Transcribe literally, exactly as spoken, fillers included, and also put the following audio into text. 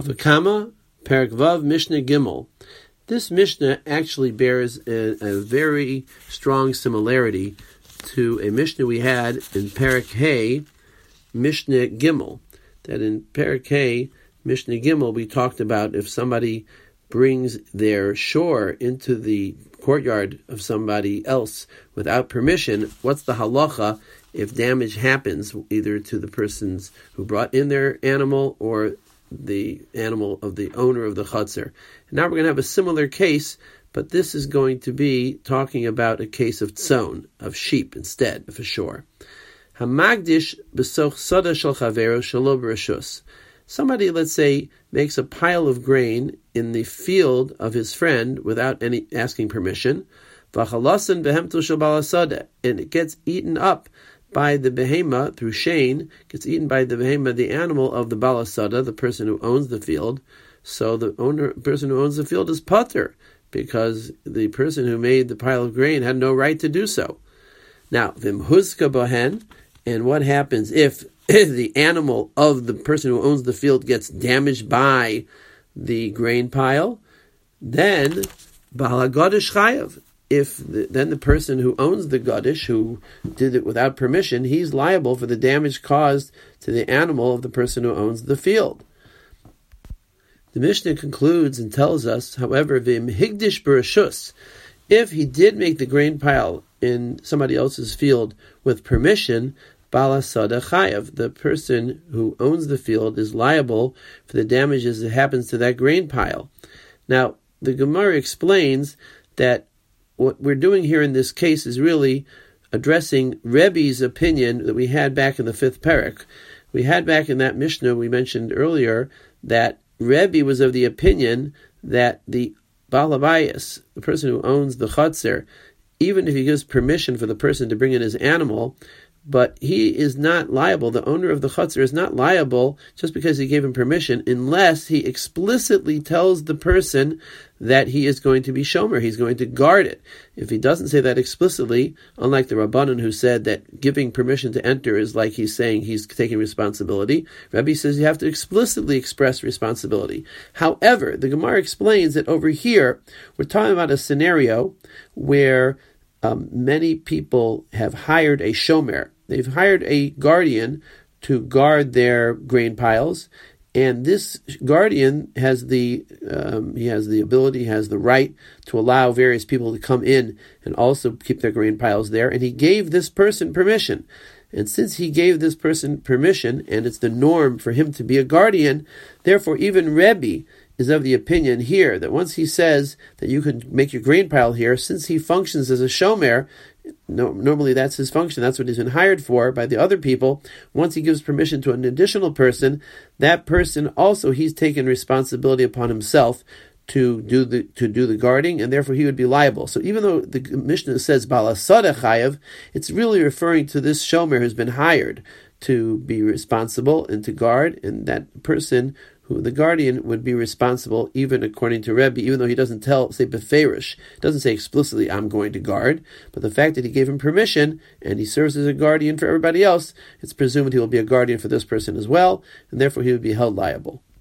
Bava Kama, Perek Vav, Mishnah Gimel. This Mishnah actually bears a, a very strong similarity to a Mishnah we had in Perek Hay, Mishnah Gimel. That in Perek Hay, Mishnah Gimel, we talked about if somebody brings their shore into the courtyard of somebody else without permission, what's the halacha if damage happens either to the persons who brought in their animal or the animal of the owner of the chutzner. Now we're going to have a similar case, but this is going to be talking about a case of tzon, of sheep instead of a shore. Hamagdish b'soch sada shel chavero shelo b'reshus. Somebody, let's say, makes a pile of grain in the field of his friend without any asking permission, v'chalasan behemtu shel balasada, and it gets eaten up by the behema through Shane, gets eaten by the behema, the animal of the balasada, the person who owns the field. So the owner, person who owns the field is pater, because the person who made the pile of grain had no right to do so. Now, vimhuzka bohen, and what happens if the animal of the person who owns the field gets damaged by the grain pile? Then, balagadish chayav. If the, then the person who owns the gadish, who did it without permission, he's liable for the damage caused to the animal of the person who owns the field. The Mishnah concludes and tells us, however, v'im higdish b'reshus, if he did make the grain pile in somebody else's field with permission, balasada chayav, the person who owns the field is liable for the damages that happens to that grain pile. Now, the Gemara explains that what we're doing here in this case is really addressing Rebbe's opinion that we had back in the fifth perek. We had back in that Mishnah we mentioned earlier that Rebbe was of the opinion that the balabayas, the person who owns the chutzner, even if he gives permission for the person to bring in his animal, but he is not liable, the owner of the chutzner is not liable just because he gave him permission, unless he explicitly tells the person that he is going to be shomer, he's going to guard it. If he doesn't say that explicitly, unlike the Rabbanan who said that giving permission to enter is like he's saying he's taking responsibility, Rebbe says you have to explicitly express responsibility. However, the Gemara explains that over here, we're talking about a scenario where Um, many people have hired a shomer. They've hired a guardian to guard their grain piles, and this guardian has the um, he has the ability, has the right to allow various people to come in and also keep their grain piles there. And he gave this person permission. And since he gave this person permission, and it's the norm for him to be a guardian, therefore even Rebbe is of the opinion here that once he says that you can make your grain pile here, since he functions as a shomer, no, normally that's his function, that's what he's been hired for by the other people, once he gives permission to an additional person, that person also, he's taken responsibility upon himself to do the to do the guarding, and therefore he would be liable. So even though the Mishnah says balasada chayav, it's really referring to this shomer who's been hired to be responsible and to guard, and that person who the guardian would be responsible, even according to Rebbe, even though he doesn't tell, say, beferish, doesn't say explicitly, I'm going to guard, but the fact that he gave him permission, and he serves as a guardian for everybody else, it's presumed he will be a guardian for this person as well, and therefore he would be held liable.